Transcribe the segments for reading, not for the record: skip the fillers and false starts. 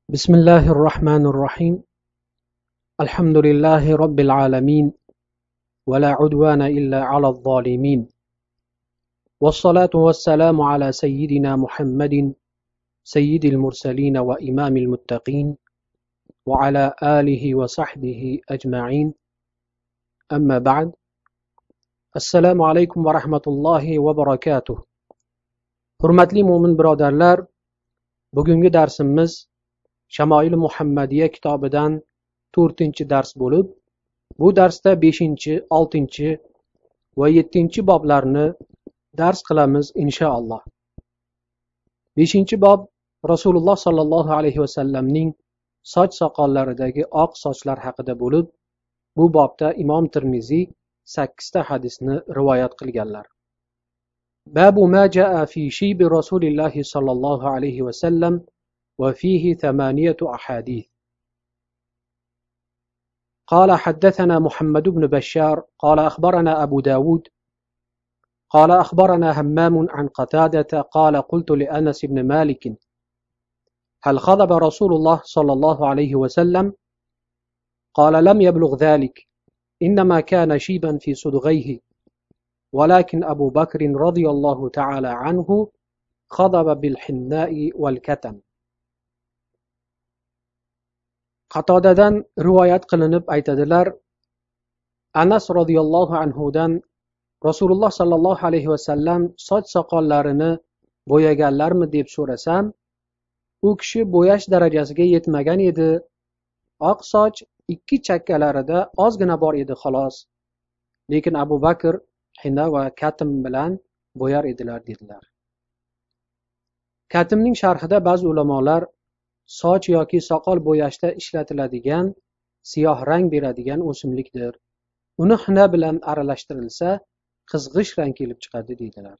بسم الله الرحمن الرحيم الحمد لله رب العالمين ولا عدوان إلا على الظالمين والصلاة والسلام على سيدنا محمد سيد المرسلين وإمام المتقين وعلى آله وصحبه أجمعين أما بعد السلام عليكم ورحمة الله وبركاته. Hurmatli mo'min birodarlar, bugungi darsimiz Shamoil Muhammadiya kitobidan 4-dars bo'lib, bu darsda 5, 6 va 7 boblarni dars qilamiz inshaalloh. 5-bob Rasululloh sallallohu alayhi vasallamning soch soqollaridagi oq sochlar haqida bo'lib, bu bobda Imom Tirmiziy 8 ta hadisni rivoyat qilganlar. باب ما جاء في شيب رسول الله صلى الله عليه وسلم وفيه 8 أحاديث. قال حدثنا محمد بن بشار قال أخبرنا أبو داود قال أخبرنا همام عن قتادة قال قلت لأنس بن مالك هل خضب رسول الله صلى الله عليه وسلم؟ قال لم يبلغ ذلك، إنما كان شيبا في صدغيه، ولكن أبو بكر رضي الله تعالى عنه خضب بالحناء والكتم. Qatodadan rivoyat qilinib aytadilar, Anas radhiyallohu anhudan Rasululloh sallallohu alayhi vasallam soch soqollarini bo'yaganlarmi deb so'rasam, u kishi bo'yash darajasiga yetmagan edi. Oq soch 2 chakkalarida ozgina bor edi xolos. Lekin Abu Bakr hina va katim bilan bo'yar edilar dedilar. Katimning sharhida ba'zi ulamolar soch yoki soqol bo'yashda ishlatiladigan siyoh rang beradigan o'simlikdir. Uni hina bilan aralashtirilsa, qizg'ish rang kelib chiqadi deydilar.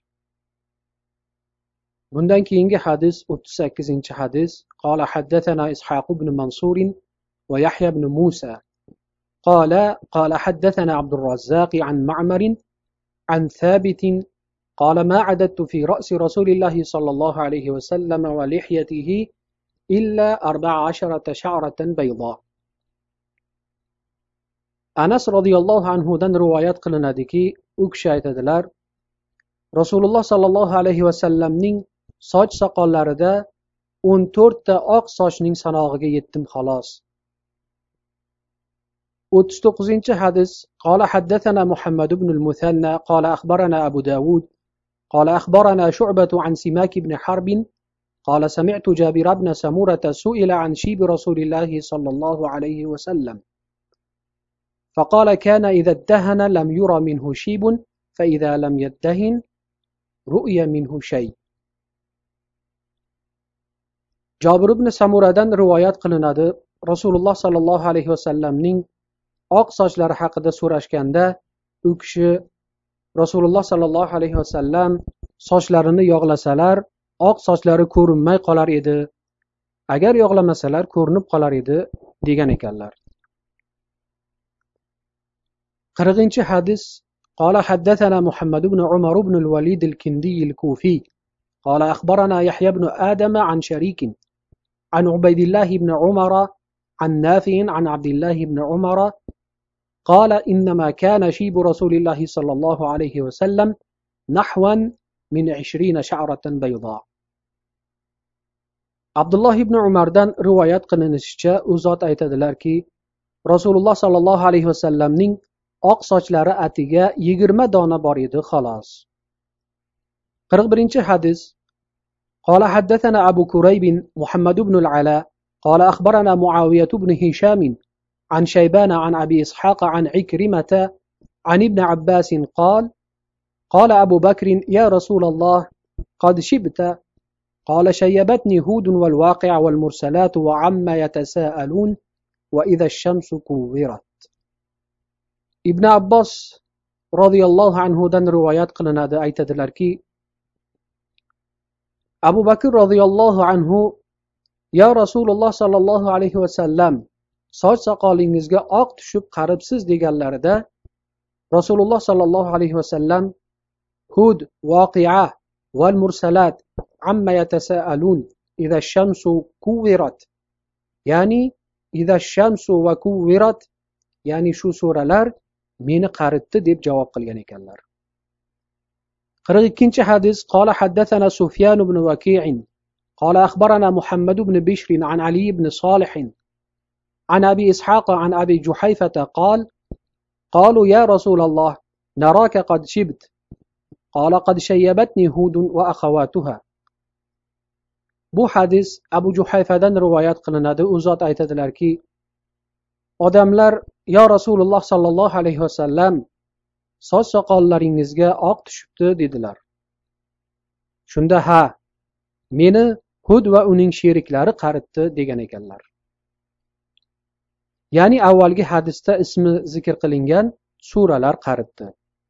Bundan keyingi hadis 38-hadis. Qala haddathana Ishaq ibn Mansur va Yahya ibn Musa. Qala haddathana Abdul Razzaq an Ma'mar an Thabit qala ma adattu fi ra's Rasulillah sallallahu alayhi wa sallam wa lihyatihi illa 14 sha'ratan bayda. Anas radhiyallohu anhu dan rivoyat qilinadiki, u kishi aytadilar, Rasululloh sallallohu alayhi vasallamning soch soqollarida 14 ta oq sochning sanog'iga yetdim xolos. 39-hadis. Qala haddathana Muhammad ibn al-Muthanna qala akhbarana Abu Dawud qala akhbarana Shu'bah an Simak ibn Harb قال سمعت جابر بن سمورة سئل عن شيب رسول الله صلى الله عليه وسلم فقال كان إذا ادهن لم يرى منه شيب فإذا لم يدهن رؤي منه شيء. Jabir ibn Samuradan rivoyat qilinadi, Rasululloh sallallohu alayhi vasallamning oq sochlari haqida so'rashganda, u kishi Rasululloh sallallohu alayhi vasallam sochlarini yog'lasalar oq sochlari ko'rinmay qolar edi. Agar yog'lamasalar ko'rinib qolar edi degan ekanlar. 40-hadis. Qala haddathana Muhammad ibn Umar ibn al-Walid al-Kindi al-Kufi qala akhbarana Yahya ibn Adam an Sharik an Ubaydillah ibn Umar an Nafi' an Abdullah ibn Umar qala inma kana shibu Rasulillah sallallahu alayhi wa sallam nahwan min 20 sha'ratan bayda. Abdullah ibn Umardan rivoyat qilinishicha, u zot aytadilarki, Rasululloh sallallohu alayhi vasallamning oq sochlari atiga 20 dona bor edi xolos. 41-hadis. Qala haddathana Abu Kurayb Muhammad ibn al-Ala qala akhbarana Muawiyah ibn Hisham an Shayban an Abi Ishaq an Ikrimah an Ibn Abbas qala قال أبو بكر يا رسول الله قد شبت قال شيبتني هود والواقع والمرسلات وعما يتساءلون وإذا الشمس كورت. Ibn Abbos radhiyallohu anhudan rivoyat qilinadi, aytadilarki, Abu Bakr radhiyallohu anhu ya Rasululloh sallallohu alayhi vasallam soch soqolingizga oq tushib qaribsiz deganlarida Rasululloh sallallohu alayhi vasallam Hud, Waqi'a val Mursalat amma yatasaalun idha ash-shamsu kuwirat ya'ni iza shamsu va kuwirat, ya'ni shu suralar meni qaritdi deb javob qilgan ekanlar. 42 hadis. Qala haddathana Sufyan ibn Waki' qala akhbarana Muhammad ibn Bishr an Ali ibn Salih an Abi Ishaq an Abi Juhayfah qala قالوا يا رسول الله نراك قد شبت قال قد شيبتني هود وأخواتها. Bu hadis Abu Juhayfadan rivoyat qilinadi. U zot aytadilarki, odamlar yo Rasululloh sallallohu alayhi vasallam soch soqollaringizga oq tushibdi dedilar. Shunda ha, meni Hud va uning sheriklari qaritdi degan ekanlar. Ya'ni avvalgi hadisda ismi zikr qilingan suralar qaritdi.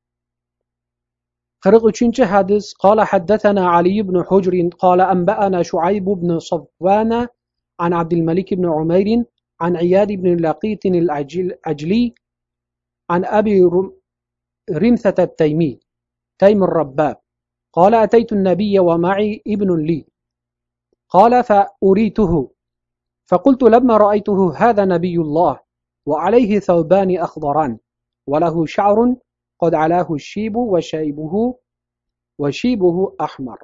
43 hadis. Qala haddathana Ali ibn Hujr qala anba'ana Shu'ayb ibn Safwan an Abdul Malik ibn Umayr an Iyad ibn Laqit al-Ajli an Abi Rimthat at-Taymi Taym al-Rabbab qala ataytu an-nabiy wa ma'i ibn li qala fa urituhu فقلت لما رأيته هذا نبي الله وعليه ثوبان أخضران وله شعر قد علاه الشيب وشيبه أحمر.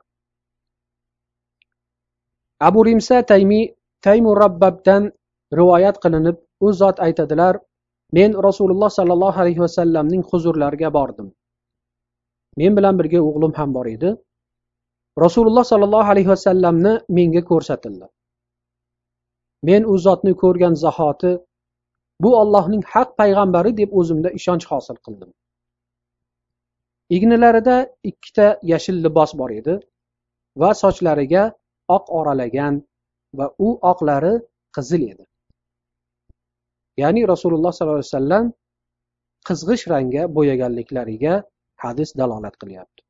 Abu Rimsa Taymur Rabbabdan rivoyat qilinib, u zot aytadilar, men Rasululloh sallallohu alayhi vasallamning huzurlariga bordim. Men bilan birga o'g'lim ham bor edi. Rasululloh sallallohu alayhi vasallamni menga ko'rsatildi. Men u zotni ko'rgan zahoti bu Allohning haq payg'ambari deb o'zimda ishonch hosil qildim. Ignilarida ikkita yashil libos bor edi va sochlariga oq oralagan va u oqlari qizil edi. Ya'ni Rasululloh sallallohu alayhi vasallam qizg'ish rangga bo'yaganliklariga hadis dalolat qilyapti.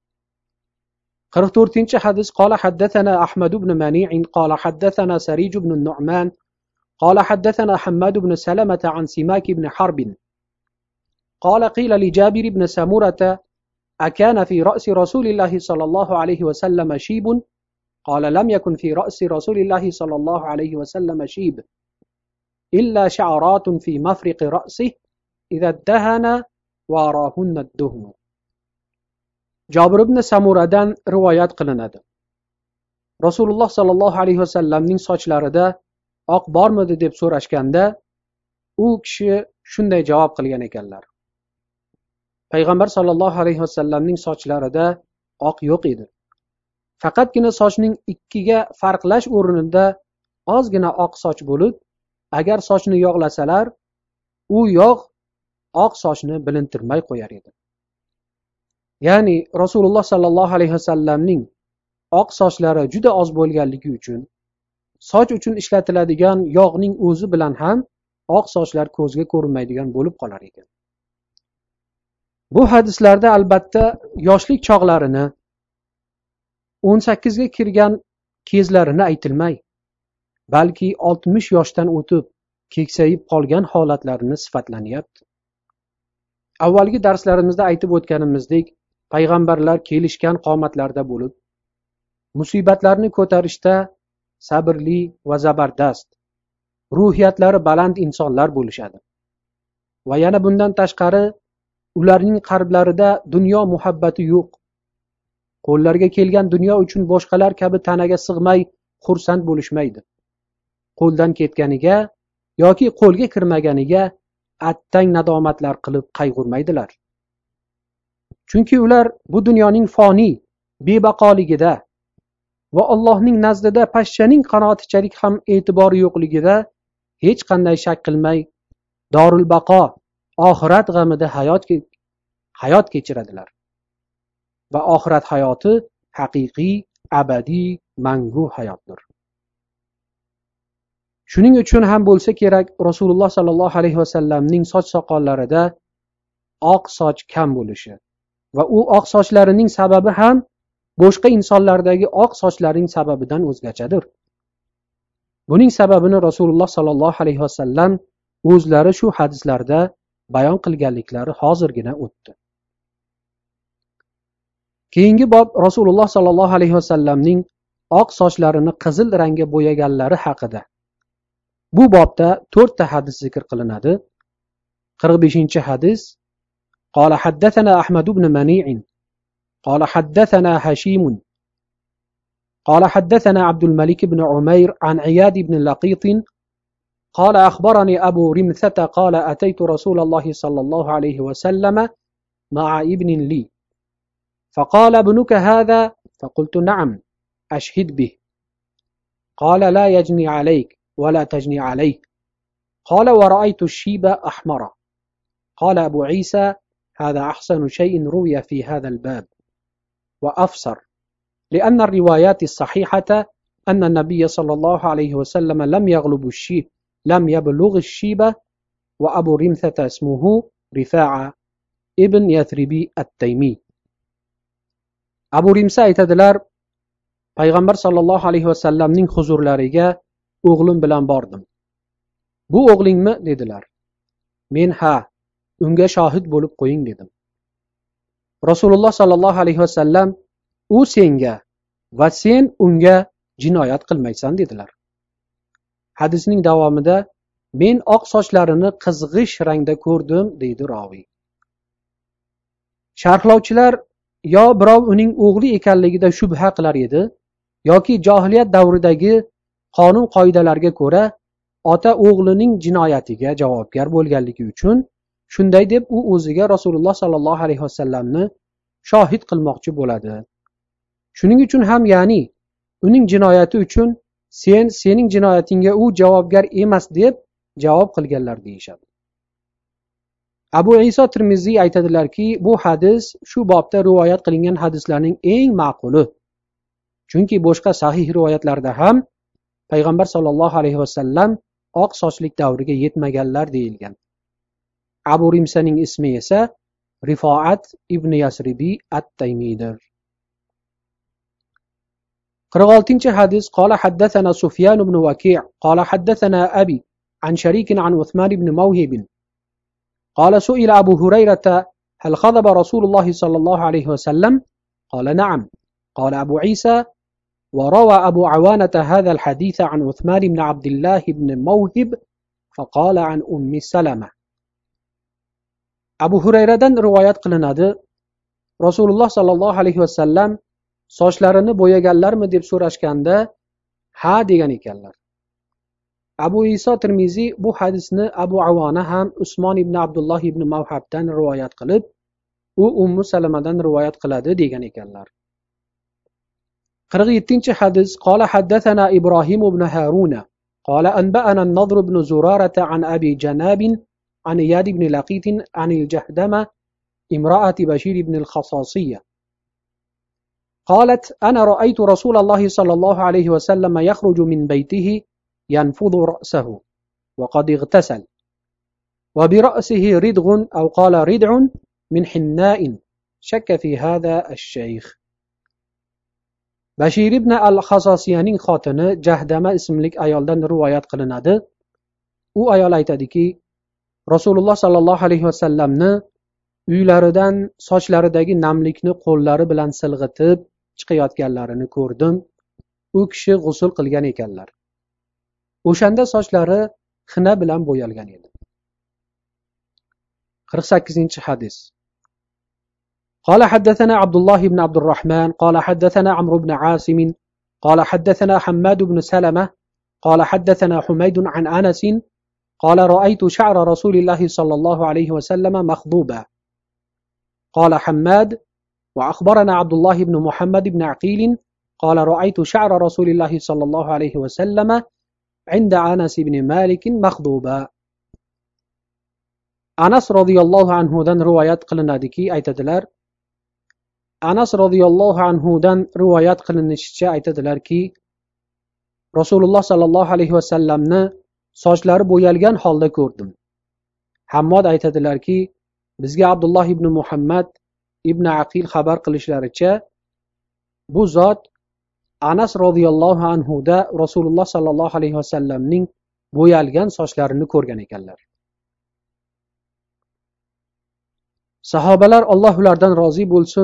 44 hadis. Qala haddathana Ahmad ibn Mani' qala haddathana Sarij ibn Nu'man قال حدثنا حماد بن سلمة عن سماك بن حرب قال قيل لجابر بن سمرة أكان في رأس رسول الله صلى الله عليه وسلم شيب قال لم يكن في رأس رسول الله صلى الله عليه وسلم شيب إلا شعرات في مفرق رأسه إذا ادهن وراهن الدهن. Jabir ibn Samuradan rivoyat qilinadi. Rasululloh sallallohu alayhi vasallamning sochlarida oq bormidi deb so'rashganda, u kishi shunday javob qilgan ekanlar. Payg'ambar sallallohu alayhi vasallamning sochlarida oq yo'q edi. Faqatgina sochning ikkiga farqlash o'rnida ozgina oq soch bo'lib, agar sochni yog'lasalar, u yog' oq sochni bilintirmay qo'yar edi. Ya'ni Rasululloh sallallohu alayhi vasallamning oq sochlari juda oz bo'lganligi uchun soch uchun ishlatiladigan yog'ning o'zi bilan ham oq sochlar ko'zga ko'rinmaydigan bo'lib qolar ekan. Bu hadislarda albatta yoshlik chog'larini, 18 ga kirgan kezlarini aytilmay, balki 60 yoshdan o'tib keksayib qolgan holatlarini sifatlanyapti. Avvalgi darslarimizda aytib o'tganimizdek, payg'ambarlar kelishgan qomatlarda bo'lib, musibatlarni ko'tarishda sabrli va zabardast, ruhiyatlari baland insonlar bo'lishadi. Va yana bundan tashqari, ularning qalblarida dunyo muhabbati yo'q. Qo'llariga kelgan dunyo uchun boshqalar kabi tanaga sig'may xursand bo'lishmaydi. Qo'ldan ketganiga yoki qo'lga kirmaganiga attang nadomatlar qilib qayg'urmaydilar. Chunki ular bu dunyoning foniy, bebaqoligida va Allohning nazdida pashshaning qanotichalik ham e'tibori yo'qligida hech qanday shak qilmay Dorul Baqo, oxirat g'amida hayot kechiradilar. Va oxirat hayoti haqiqiy, abadiy, mangu hayotdir. Shuning uchun ham bo'lsa kerak, Rasululloh sallallohu alayhi vasallamning soch soqollarida oq soch kam bo'lishi va u oq sochlarining sababi ham boshqa insonlardagi oq sochlarning sababidan o'zgachadir. Buning sababini Rasululloh sallallohu alayhi vasallam o'zlari shu hadislarda bayon qilganliklari hozirgina o'tdi. Keyingi bob Rasululloh sallallohu alayhi vasallamning oq sochlarini qizil rangga bo'yaganlari haqida. Bu bobda 4 ta hadis zikr qilinadi. 45-hadis. قال حدثنا أحمد بن منيع قال حدثنا هشيم قال حدثنا عبد الملك بن عمير عن عياد بن لقيط قال أخبرني أبو رمثة قال أتيت رسول الله صلى الله عليه وسلم مع ابن لي فقال ابنك هذا فقلت نعم أشهد به قال لا يجني عليك ولا تجني عليه قال ورأيت الشيب أحمر قال أبو عيسى هذا أحسن شيء روي في هذا الباب وأفسر لأن الروايات الصحيحة أن النبي صلى الله عليه وسلم لم يبلغ الشيب وأبو رمثة اسمه رفاعة ابن يثربي التيمي. أبو رمثة aytadilar, payg'ambar sollallohu alayhi vasallamning huzurlariga o'g'lim bilan bordim. Bu o'g'lingmi dedilar. Men ha, unga shohid bo'lib qo'ying dedim. Rasululloh sollallohu alayhi vasallam u senga va sen unga jinoyat qilmaysan dedilar. Hadisning davomida men oq sochlarini qizg'ish rangda ko'rdim deydi raviy. Sharhlovchilar yo birov uning o'g'li ekanligida shubha qilar edi, yoki johiliyat davridagi qonun qoidalarga ko'ra ota o'g'lining jinoyatiga javobgar bo'lganligi uchun shunday deb u o'ziga Rasululloh sollallohu alayhi vasallamni shohid qilmoqchi bo'ladi. Shuning uchun ham ya'ni uning jinoyati uchun sening jinoyatingga u javobgar emas deb javob qilganlar deyishadi. Abu Iso Tirmiziy aytadilarki, bu hadis shu bobda rivoyat qilingan hadislarning eng ma'quli. Chunki boshqa sahih rivoyatlarda ham payg'ambar sollallohu alayhi vasallam oq sochlik davriga yetmaganlar deyilgan. Abu Rimsaning ismi esa Rifoat ibn Yasribi at-Taymiydir. 46-hadis. قال حدثنا سفيان بن وكيع قال حدثنا أبي عن شريك عن عثمان بن موهب قال سئل أبو هريرة هل خضب رسول الله صلى الله عليه وسلم قال نعم قال أبو عيسى وروى أبو عوانة هذا الحديث عن عثمان بن عبد الله بن موهب فقال عن أم سلمة. Abu Hurayradan rivoyat qilinadi. Rasululloh sollallohu alayhi vasallam sochlarini bo'yaganlarmi deb so'rashganda ha degan ekanlar. Abu Iso Tirmiziy bu hadisni Abu Avona ham Usmon ibn Abdulloh ibn Mavhabdan rivoyat qilib, u Ummu Salamadan rivoyat qiladi degan ekanlar. 47-hadis. قال حدثنا إبراهيم بن هارون قال أنبأنا النضر بن زرارة عن أبي جناب عن إياد بن لقيط عن الجهدمة امرأة بشير بن الخصاصية قالت أنا رأيت رسول الله صلى الله عليه وسلم يخرج من بيته ينفض رأسه وقد اغتسل وبرأسه ردغ أو قال ردع من حناء شك في هذا الشيخ. Bashir ibn al-Xasosiyaning xotini Jahdama ismli ayoldan rivoyat qilinadi. U ayol aytadiki, Rasululloh sallallohu alayhi vasallamni uylaridan sochlaridagi namlikni qo'llari bilan silg'itib chiqayotganlarini ko'rdim. U kishi g'usl qilgan ekanlar. O'shanda sochlari xina bilan bo'yalgan edi. 48-hadis. قال حدثنا عبد الله بن عبد الرحمن قال حدثنا عمرو بن عاصم قال حدثنا حماد بن سلمة قال حدثنا حميد عن أنس قال رأيت شعر رسول الله صلى الله عليه وسلم مخضوبا. قال حماد وأخبرنا عبد الله بن محمد بن عقيل قال رأيت شعر رسول الله صلى الله عليه وسلم عند أنس بن مالك مخضوبا. Anas radhiyallohu anhudan rivoyat qilinadiki, aytadilar, Anas radhiyallohu anhudan rivoyat qilinishicha aytadilarki, Rasululloh sallallohu alayhi vasallamni sochlari bo'yalgan holda ko'rdim. Hammod aytadilarki, bizga Abdulloh ibn Muhammad ibn Aqil xabar qilishlaricha, bu zot Anas radhiyallohu anhuda Rasululloh sallallohu alayhi vasallamning bo'yalgan sochlarini ko'rgan ekanlar. Sahobalar Alloh ulardan rozi bo'lsin,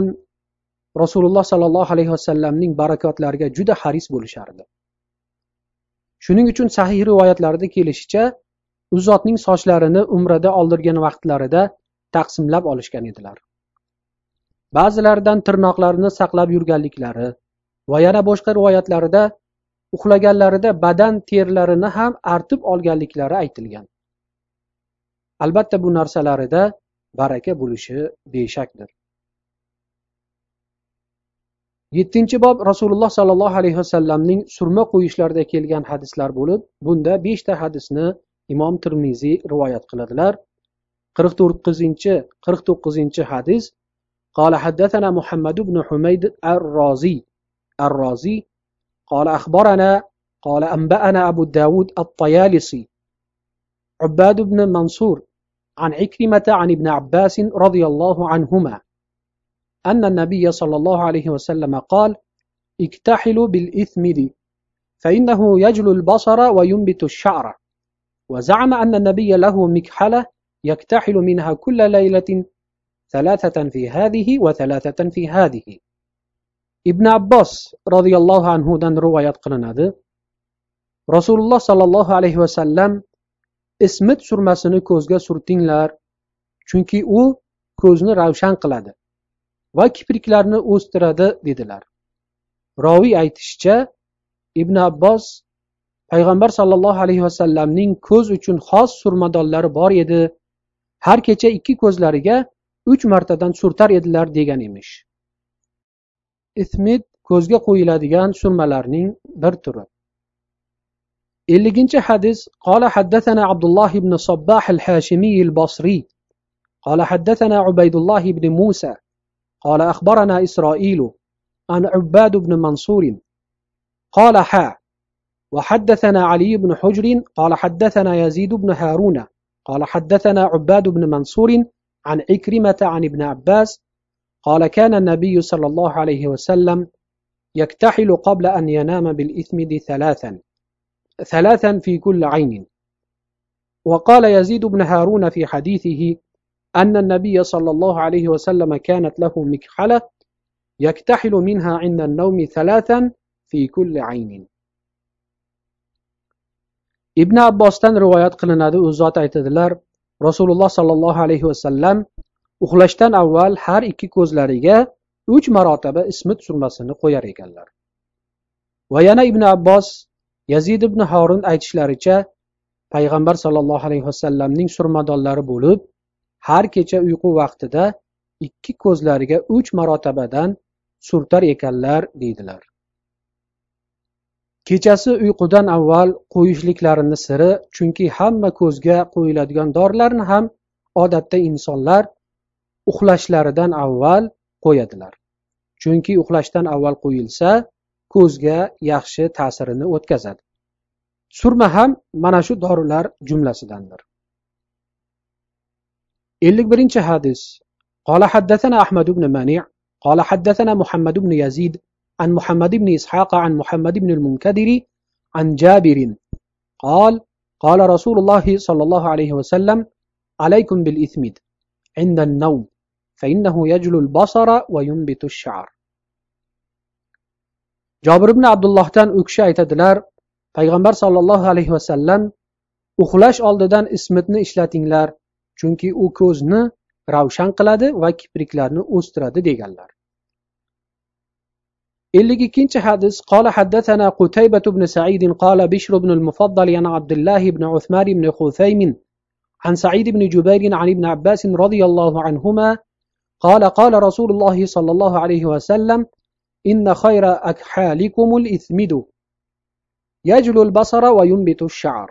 Rasululloh sallallohu alayhi vasallamning barakotlariga juda haris bo'lishardi. Shuning uchun sahih rivoyatlarda kelishicha, u zotning sochlarini umrada oldirgan vaqtlarida taqsimlab olishgan edilar. Ba'zilaridan tirnoqlarini saqlab yurganliklari va yana boshqa rivoyatlarda uxlaganlarida badan terlarini ham artib olganliklari aytilgan. Albatta bu narsalarida baraka bo'lishi beshakdir. 7-bob Rasululloh sallallohu alayhi vasallamning surma qo'yishlarida kelgan hadislar bo'lib, bunda 5 ta hadisni Imom Tirmiziy rivoyat qiladilar. 49 hadis: Qala haddathana Muhammad ibn Humayd ar-Razi qala akhbarana qala anba'ana Abu Dawud at-Tayalisi Ubbad ibn Mansur عن عكرمة عن ابن عباس رضي الله عنهما أن النبي صلى الله عليه وسلم قال اكتحلوا بالإثمد فإنه يجلو البصر وينبت الشعر وزعم أن النبي له مكحلة يكتحل منها كل ليلة 3 في هذه و3 في هذه. Ibn Abbos radhiyallohu anhudan rivoyat qilinadi. Rasululloh sallallohu alayhi vasallam ismit surmasini ko'zga surtinglar, chunki u ko'zni ravshan qiladi va kipriklarni o'stiradi dedilar. Roviy aytishicha, Ibn Abbos payg'ambar sallallohu alayhi vasallamning ko'z uchun xos surmadonlari bor edi, har kecha 2 ko'zlariga 3 martadan surtar edilar degan emish. Ismit ko'zga qo'yiladigan surmalarning bir turi. 50 hadis: Qala haddathana Abdullah ibn Sabbah al-Hashimi al-Basri qala haddathana Ubaydullah ibn Musa qala akhbarana Isra'ilu an Ubbad ibn Mansur qala وحدثنا علي بن حجر قال حدثنا يزيد بن هارون قال حدثنا عباد بن منصور عن عكرمة عن ابن عباس قال كان النبي صلى الله عليه وسلم يكتحل قبل أن ينام بالإثمد 3 في كل عين. وقال يزيد بن هارون في حديثه أن النبي صلى الله عليه وسلم كانت له مكحلة يكتحل منها عند النوم 3 في كل عين. Ibn Abbosdan rivoyat qilinadi, u zot aytadilar: Rasululloh sallallohu alayhi vasallam uxlashdan avval har 2 ko'zlariga 3 marotaba ismit surmasini qo'yar ekanlar. Va yana Ibn Abbos, Yazid ibn Harun aytishlaricha, payg'ambar sallallohu alayhi vasallamning surmadonlari bo'lib, har kecha uyqu vaqtida 2 ko'zlariga 3 marotabadan surtar ekanlar deydilar. Kechasi uyqudan avval qo'yishliklarini siri, chunki hamma ko'zga qo'yiladigan dorilarni ham odatda insonlar uxlashlaridan avval qo'yadilar. Chunki uxlashdan avval qo'yilsa, ko'zga yaxshi ta'sirini o'tkazadi. Surma ham mana shu dorilar jumlasidandir. 51 hadis: Qala haddathana Ahmad ibn Mani' qala haddathana Muhammad ibn Yazid عن محمد بن إسحاق عن محمد بن المنكدر عن جابر قال رسول الله صلى الله عليه وسلم عليكم بالإثمد عند النوم فإنه يجلو البصر وينبت الشعر. Jabir ibn Abdullahdan u kishi aytadilar, payg'ambar sallallohu alayhi vasallam uxlash oldidan ismitni ishlatinglar, chunki u ko'zni ravshan qiladi va kipriklarni o'stiradi deganlar. 52 hadis: Qala haddathana Qutaybah ibn Sa'id qala Bishr ibn al-Mufaddal an Abdullah ibn Uthman ibn Khuzaym an Sa'id ibn Jubayr an ibn Abbas radiyallahu anhuma qala qala Rasulullah sallallahu alayhi wa sallam inna khayra akhalikum al-ithmidu yajlu al-basara wa yunbitu ash-sha'r.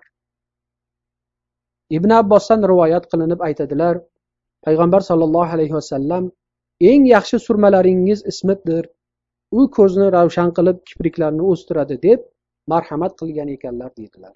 Ibn Abbosdan rivoyat qilinib aytadilar, payg'ambar sallallohu alayhi va sallam eng yaxshi surmalaringiz ismitdir. U ko'zni ravshan qilib kipriklarni o'stiradi deb marhamat qilgan ekanlar deydilar.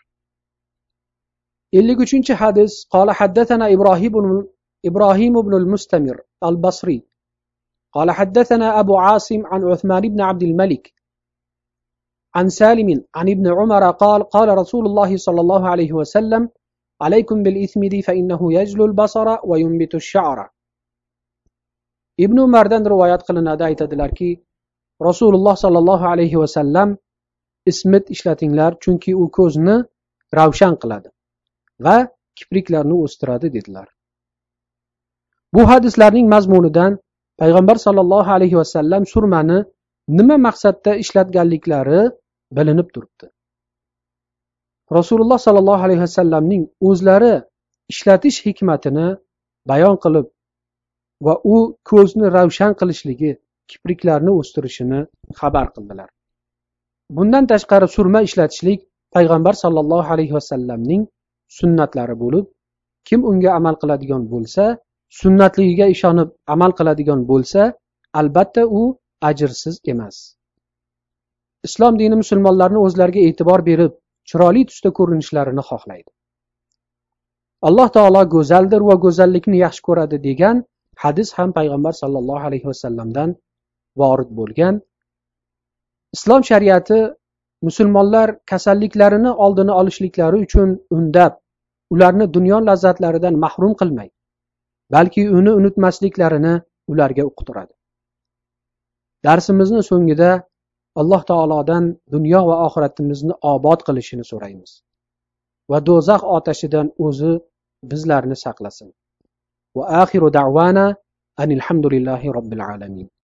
53 hadis: Qala haddathana Ibrahim ibn al-Mustamir al-Basri qala haddathana Abu Asim an Uthman ibn Abd al-Malik an Salim an ibn Umar qala Rasulullah sallallahu alayhi wa sallam alaykum bil ithmidi fa innahu yajlu al-basara wa yunbitu ash-sha'ra. Ibn Umardan rivoyat qilinadi, aytadilarki, Rasululloh sallallohu alayhi va sallam ismit ishlatinglar, chunki u ko'zni ravshan qiladi va kipriklarni o'stiradi dedilar. Bu hadislarning mazmunidan payg'ambar sollallohu alayhi vasallam surmani nima maqsadda ishlatganliklari bilinib turibdi. Rasululloh sollallohu alayhi vasallamning o'zlari ishlatish hikmatini bayon qilib va u ko'zni ravshan qilishligi, kipriklarni o'stirishini xabar qildilar. Bundan tashqari surma ishlatishlik payg'ambar sollallohu alayhi vasallamning sunnatlari bo'lib, kim unga amal qiladigan bo'lsa, sunnatligiga ishonib amal qiladigan bo'lsa, albatta u ajrsiz emas. Islom dini musulmonlarni o'zlariga e'tibor berib, chiroyli tusda ko'rinishlarini xohlaydi. Alloh taolo go'zaldir va go'zallikni yaxshi ko'radi degan hadis ham payg'ambar sollallohu alayhi vasallamdan vorid bo'lgan. Islom shariati musulmonlar kasalliklarini oldini olishliklari uchun undab, ularni dunyo lazzatlaridan mahrum qilmaydi, balki uni unutmasliklarini ularga uqtiradi. Darsimizni so'ngida Alloh taolodan dunyo va oxiratimizni obod qilishini so'raymiz va do'zax otashidan o'zi bizlarni saqlasin. Va axiru da'wana anil hamdulillahi robbil alamin.